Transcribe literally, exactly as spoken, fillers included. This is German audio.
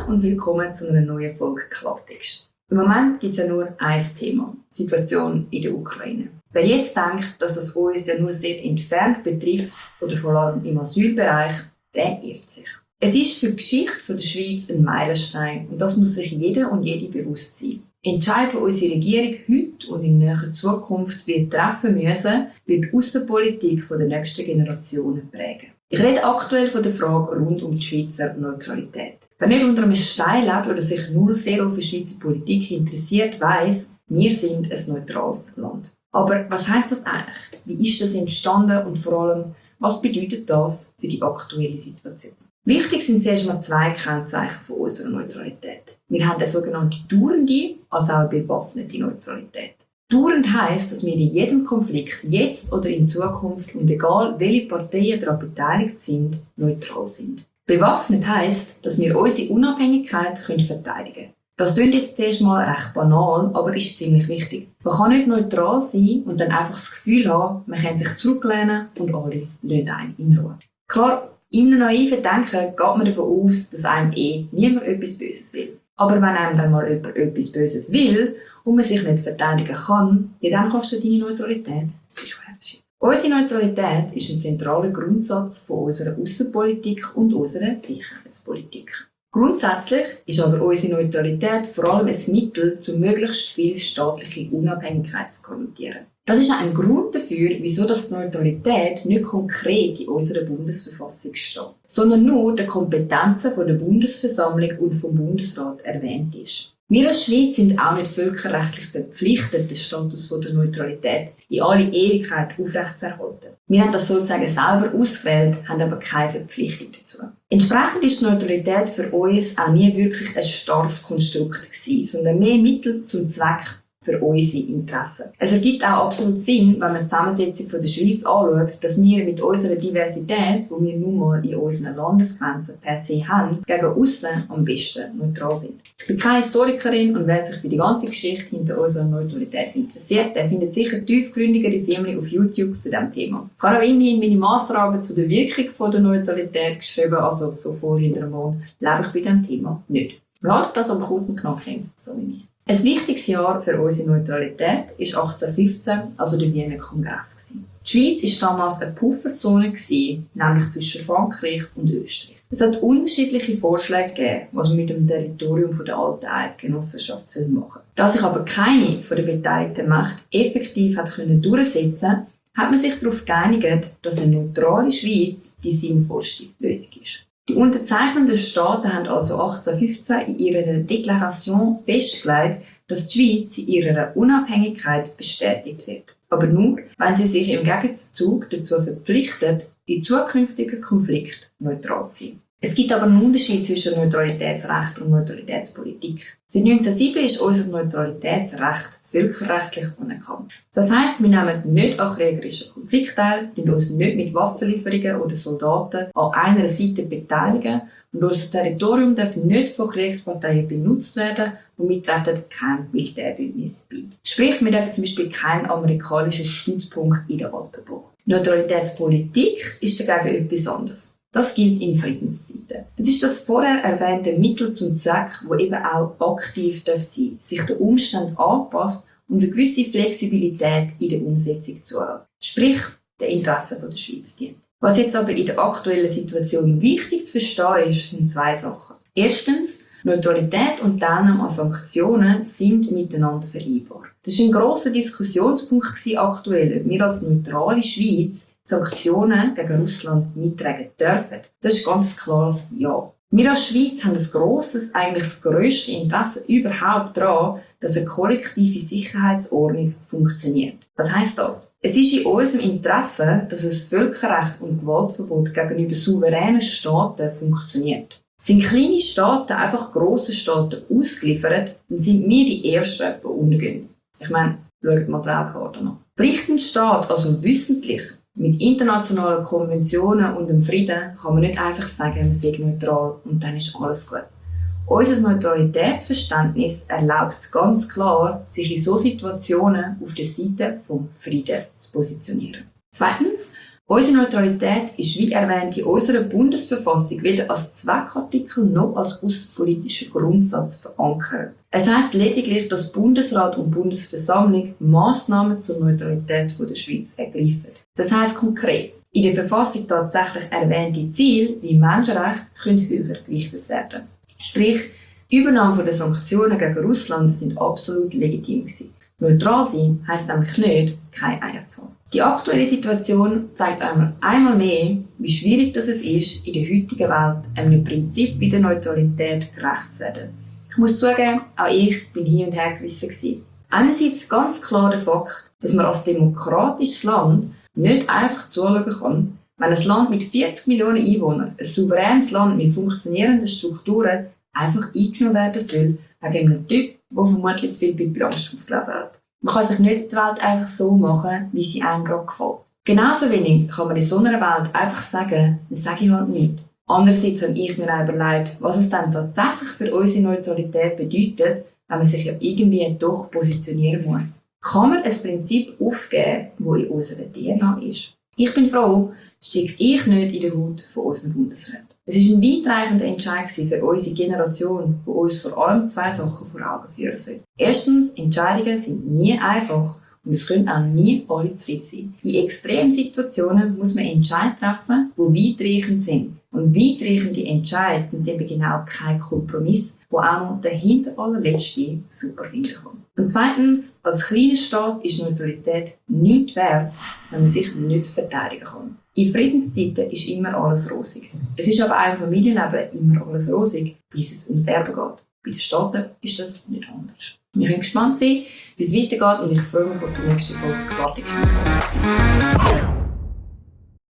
und willkommen zu einer neuen Folge Klartext. Im Moment gibt es ja nur ein Thema, die Situation in der Ukraine. Wer jetzt denkt, dass es uns ja nur sehr entfernt betrifft, oder vor allem im Asylbereich, der irrt sich. Es ist für die Geschichte der Schweiz ein Meilenstein und das muss sich jeder und jede bewusst sein. Entscheid, die unsere Regierung heute und in näherer Zukunft wird treffen müssen, wird die Aussenpolitik der nächsten Generationen prägen. Ich rede aktuell von der Frage rund um die Schweizer Neutralität. Wer nicht unter einem Stein lebt oder sich nur sehr auf die Schweizer Politik interessiert, weiss, wir sind ein neutrales Land. Aber was heisst das eigentlich? Wie ist das entstanden und vor allem, was bedeutet das für die aktuelle Situation? Wichtig sind zuerst mal zwei Kennzeichen von unserer Neutralität. Wir haben eine sogenannte dauernde, also auch eine bewaffnete Neutralität. Dauernd heisst, dass wir in jedem Konflikt, jetzt oder in Zukunft und egal welche Parteien daran beteiligt sind, neutral sind. Bewaffnet heisst, dass wir unsere Unabhängigkeit können verteidigen können. Das klingt jetzt zuerst mal recht banal, aber ist ziemlich wichtig. Man kann nicht neutral sein und dann einfach das Gefühl haben, man kann sich zurücklehnen und alle lassen einen in Ruhe. Klar, in einem naiven Denken geht man davon aus, dass einem eh niemand etwas Böses will. Aber wenn einem dann mal jemand etwas Böses will und man sich nicht verteidigen kann, ja, dann kostet deine Neutralität sonst Herzchen. Unsere Neutralität ist ein zentraler Grundsatz von unserer Aussenpolitik und unserer Sicherheitspolitik. Grundsätzlich ist aber unsere Neutralität vor allem ein Mittel, um möglichst viel staatliche Unabhängigkeit zu garantieren. Das ist auch ein Grund dafür, wieso das die Neutralität nicht konkret in unserer Bundesverfassung steht, sondern nur den Kompetenzen von der Bundesversammlung und vom Bundesrat erwähnt ist. Wir als Schweiz sind auch nicht völkerrechtlich verpflichtet, den Status der Neutralität in alle Ewigkeit aufrechtzuerhalten. Wir haben das sozusagen selber ausgewählt, haben aber keine Verpflichtung dazu. Entsprechend ist die Neutralität für uns auch nie wirklich ein starres Konstrukt gewesen, sondern mehr Mittel zum Zweck für unsere Interessen. Es ergibt auch absolut Sinn, wenn man die Zusammensetzung der Schweiz anschaut, dass wir mit unserer Diversität, die wir nun mal in unseren Landesgrenzen per se haben, gegen aussen am besten neutral sind. Ich bin keine Historikerin und wer sich für die ganze Geschichte hinter unserer Neutralität interessiert, der findet sicher tiefgründigere Filme auf YouTube zu diesem Thema. Ich habe auch immerhin meine Masterarbeit zu der Wirkung der Neutralität geschrieben, also so vor hinter dem Mond lebe ich bei diesem Thema nicht. Ladet das aber kurz und knackig, so wie ich. Ein wichtiges Jahr für unsere Neutralität war achtzehnhundertfünfzehn, also der Wiener Kongress. Die Schweiz war damals eine Pufferzone, nämlich zwischen Frankreich und Österreich. Es hat unterschiedliche Vorschläge gegeben, was man mit dem Territorium der alten Eidgenossenschaft machen soll. Da sich aber keine der beteiligten Mächte effektiv hat können durchsetzen, hat man sich darauf geeinigt, dass eine neutrale Schweiz die sinnvollste Lösung ist. Die unterzeichnenden Staaten haben also achtzehnhundertfünfzehn in ihrer Deklaration festgelegt, dass die Schweiz in ihrer Unabhängigkeit bestätigt wird. Aber nur, wenn sie sich im Gegenzug dazu verpflichtet, in zukünftigen Konflikten neutral zu sein. Es gibt aber einen Unterschied zwischen Neutralitätsrecht und Neutralitätspolitik. Seit neunzehnhundertsieben ist unser Neutralitätsrecht völkerrechtlich anerkannt. Das heisst, wir nehmen nicht an kriegerischen Konflikten teil, wir uns nicht mit Waffenlieferungen oder Soldaten an einer Seite beteiligen und unser Territorium darf nicht von Kriegsparteien benutzt werden und wir treten kein Militärbündnis bei. Sprich, wir dürfen zum Beispiel keinen amerikanischen Stützpunkt in der Alpen bauen. Neutralitätspolitik ist dagegen etwas anderes. Das gilt in Friedenszeiten. Es ist das vorher erwähnte Mittel zum Zweck, das eben auch aktiv sein darf, sich den Umständen anpasst und eine gewisse Flexibilität in der Umsetzung zu haben. Sprich, den Interessen der Schweiz dient. Was jetzt aber in der aktuellen Situation wichtig zu verstehen ist, sind zwei Sachen. Erstens, Neutralität und Teilnahme an Sanktionen sind miteinander vereinbar. Das war ein grosser Diskussionspunkt aktuell, ob wir als neutrale Schweiz Sanktionen gegen Russland mittragen dürfen. Das ist ganz klares Ja. Wir als Schweiz haben ein grosses, eigentlich das grösste Interesse überhaupt daran, dass eine kollektive Sicherheitsordnung funktioniert. Was heisst das? Es ist in unserem Interesse, dass das Völkerrecht und Gewaltverbot gegenüber souveränen Staaten funktioniert. Sind kleine Staaten einfach grossen Staaten ausgeliefert, dann sind wir die Ersten, die untergehen. Ich meine, schaut mal die Weltkarte an. Bricht ein Staat also wissentlich mit internationalen Konventionen und dem Frieden, kann man nicht einfach sagen, man sei neutral und dann ist alles gut. Unser Neutralitätsverständnis erlaubt es ganz klar, sich in solchen Situationen auf der Seite vom Frieden zu positionieren. Zweitens, Unsere Neutralität ist, wie erwähnt, in unserer Bundesverfassung weder als Zweckartikel noch als außenpolitischer Grundsatz verankert. Es heisst lediglich, dass Bundesrat und Bundesversammlung Massnahmen zur Neutralität der Schweiz ergreifen. Das heisst konkret, in der Verfassung tatsächlich erwähnte Ziele wie Menschenrechte können höher gewichtet werden. Sprich, die Übernahme der Sanktionen gegen Russland sind absolut legitim gewesen. Neutral sein heisst nämlich nicht, keine Eier zu haben. Die aktuelle Situation zeigt einmal, einmal mehr, wie schwierig das es ist, in der heutigen Welt einem Prinzip wie der Neutralität gerecht zu werden. Ich muss zugeben, auch ich bin hin und her gerissen gewesen. Einerseits ganz klar der Fakt, dass man als demokratisches Land nicht einfach zuschauen kann, wenn ein Land mit vierzig Millionen Einwohnern, ein souveränes Land mit funktionierenden Strukturen, einfach eingenommen werden soll, wegen einem Typ, der vermutlich zu viel Biblisch aufgelesen hat. Man kann sich nicht die Welt einfach so machen, wie sie einem gerade gefällt. Genauso wenig kann man in so einer Welt einfach sagen, das sage ich halt nicht. Andererseits habe ich mir auch überlegt, was es dann tatsächlich für unsere Neutralität bedeutet, wenn man sich ja irgendwie doch positionieren muss. Kann man ein Prinzip aufgeben, das in unserer D N A ist? Ich bin froh, stecke ich nicht in der Haut von unseren Bundesräten. Es war ein weitreichender Entscheid für unsere Generation, die uns vor allem zwei Sachen vor Augen führen soll. Erstens, Entscheidungen sind nie einfach und es können auch nie alle zufrieden sein. In extremen Situationen muss man Entscheidungen treffen, die weitreichend sind. Und weitreichende Entscheidungen sind eben genau kein Kompromiss, wo auch noch der hinter allerletzte super finden kann. Und zweitens, als kleiner Staat ist Neutralität nichts wert, wenn man sich nicht verteidigen kann. In Friedenszeiten ist immer alles rosig. Es ist aber auch im Familienleben immer alles rosig, bis es ums Erbe geht. Bei den Staaten ist das nicht anders. Wir können gespannt sein, wie es weitergeht und ich freue mich auf die nächste Folge. Warte, ich